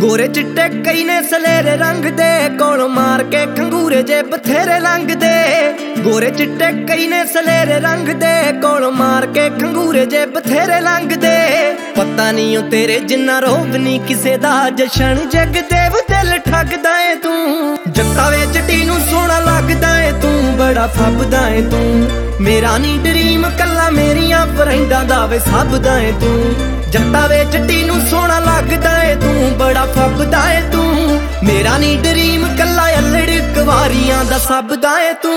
गोरे चिट्टे कई ने सलेरे रंग दे, कोल मार के खंगूरे जे बथेरे लंघ दे। गोरे चिट्टे कई ने सलेरे रंग दे, कोल मार के खंगूरे जे बथेरे लंघ दे। पता नहीं ओ तेरे जिन्ना रोग नहीं किसे दा, जशन जगदेव दिल ठगदा ऐ तू। जट्टा वे जटी नूं सोहना लगदा ऐ तू, बड़ा फबदा ऐ तू। मेरा नी ड्रीम कल्ला मेरियां फ्रेंडां दा वे सबदा ऐ तू। जट्टा वे जटी नूं सोहना लगदा ऐ तू, बड़ा फबदा ऐ तू। मेरा नी ड्रीम कल्ला अल्लड़ कवारियां दा सबदा ऐ तू।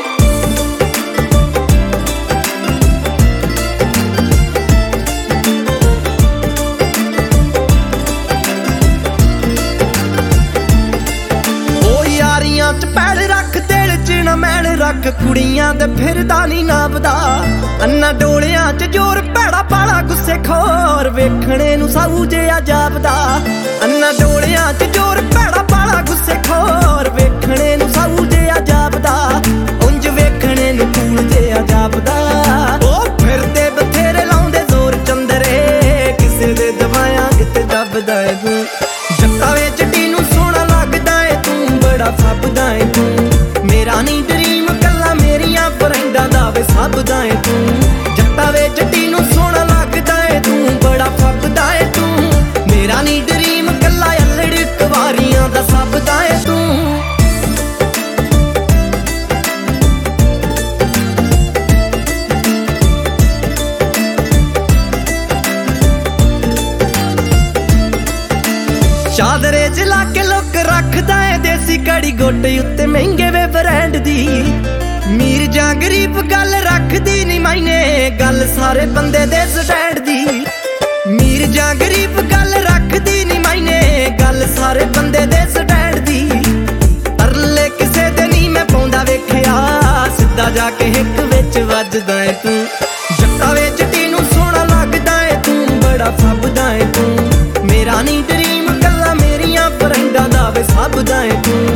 पैड़ रख दिल च ना मैन रख, कुड़ियां दे फिरदा नी नापदा। अन्ना डोलियां च जोर भैड़ा पाला गुस्से खोर, वेखणे नूं साऊ जिहा जापदा। अन्ना डोलियां च जोर भैड़ा पाला गुस्से खोर, वेखणे नूं साऊ जिहा जापदा। उंज वेखणे नूं कूल जिहा जापदा। ओ फिरदे बथेरे लाउंदे जोर चंदरे, किसे दे दवायां किते दबदा ऐ तू। जट्टा वे जटी नूं सोहना लगदा ऐ तू, बड़ा फबदा ऐ तू। मेरा नी ड्रीम कल्ला मेरियां फ्रेंडां दा वे सबदा ऐ तू। जट्टा वे जटी नूं सोहना लगदा ऐ तू, बड़ा फबदा ऐ तू। मेरा नी ड्रीम कल्ला अल्लड़ कवारियां दा सबदा ऐ तू। चादरे च लाके लुक रखदा ऐ देसी घड़ी, गोटे उत्ते महंगे वे ब्रांड दी। मीर जां गरीब गल रखदी नी मायने, गल सारे बंदे दे स्टैंड दी। मीर जां गरीब गल रखदी नी मायने, गल सारे बंदे दे स्टैंड दी। तरले किसे दे नी मैं पाउंदा वेखिया, सिद्धा जाके हिक विच वजदा ऐ तू। जट्टा वे जटी नूं सोहना लगदा ऐ तू, बड़ा फबदा ऐ तू। मेरा नी ड्रीम कल्ला मेरियां फ्रेंडां दा वे सबदा ऐ तू।